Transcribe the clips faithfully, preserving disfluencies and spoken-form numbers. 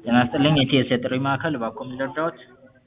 ጤና ይስጥልኝ የቲኤስ የጥሪ ማዕከል እባክዎ ምን ልርዳዎት?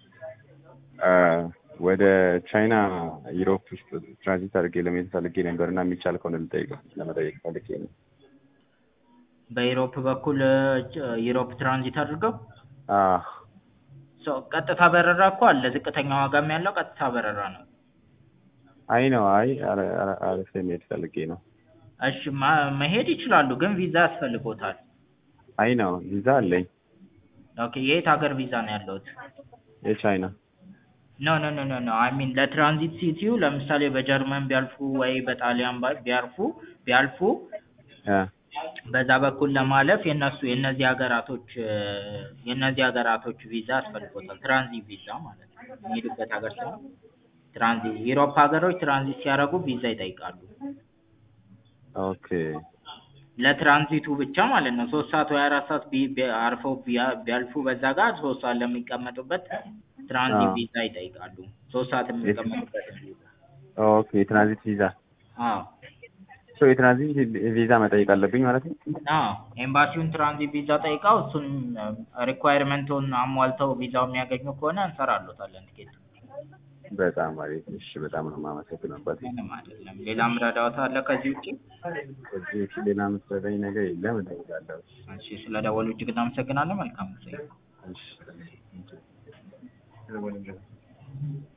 ወደ ቻይና ዩሮፕ ውስጥ ትራንዚት አድርጌ ለመሄድ ፈልጌ ነበር እና የሚቻል ከሆነ ልጠይቀው ለመጠየቅ ፈልጌ ነው። በዩሮፕ በኩል ዩሮፕ ትራንዚት አድርገው አዎ ሶ ቀጥታ በረራ እኮ አለ። ዝቅተኛ ዋጋም ያለው ቀጥታ በረራ ነው። አይ ነው አይ አረፍ መሄድ ፈልጌ ነው። እሺ መሄድ ይችላሉ፣ ግን ቪዛ ያስፈልጎታል። አይ ነው ቪዛ አለኝ። ኦኬ የት ሀገር ቪዛ ነው ያለዎት? የቻይና ኖ ኖ ኖ ኖ ኖ አይ ሚን ለትራንዚት ሲቲው ለምሳሌ በጀርመን ቢያልፉ ወይ በጣሊያን ቢያርፉ ቢያልፉ በዛ በኩል ለማለፍ የነሱ የነዚህ ሀገራቶች የነዚህ ሀገራቶች ቪዛ ያስፈልጎታል። ትራንዚት ቪዛ ማለት ነው። የሚሄዱበት ሀገር ስም ትራንዚት ዩሮፕ ሀገሮች ትራንዚት ሲያደርጉ ቪዛ ይጠይቃሉ። ኦኬ ለትራንዚቱ ብቻ ማለት ነው። ሶስት ሰዓት ወይ አራት ሰዓት አርፈው ቢያልፉ በዛ ጋር ሶስት ሰዓት ለሚቀመጡበት ትራንዚት ቪዛ ይጠይቃሉ። ሶስት ሰዓት የሚቀመጡበት ቪዛ። ኦኬ የትራንዚት ቪዛ። አዎ ሶ የትራንዚት ቪዛ መጠየቅ አለብኝ ማለት ነው? አዎ ኤምባሲውን ትራንዚት ቪዛ ጠይቀው እሱን ሪኳየርመንቱን አሟልተው ቪዛው የሚያገኙ ከሆነ እንሰራሎታለን ቲኬት። በጣም አሪፍ። እሺ በጣም ነው የማመሰግነው። ምንም አይደለም። ሌላ ምረዳዎት አለ ከዚህ ውጪ? ከዚህ ውጪ ሌላ የምትረዳኝ ነገር የለም። እደውላለሁ። እሺ ስለደወሉ እጅግ እናመሰግናለን። መልካም ጊዜ። እሺ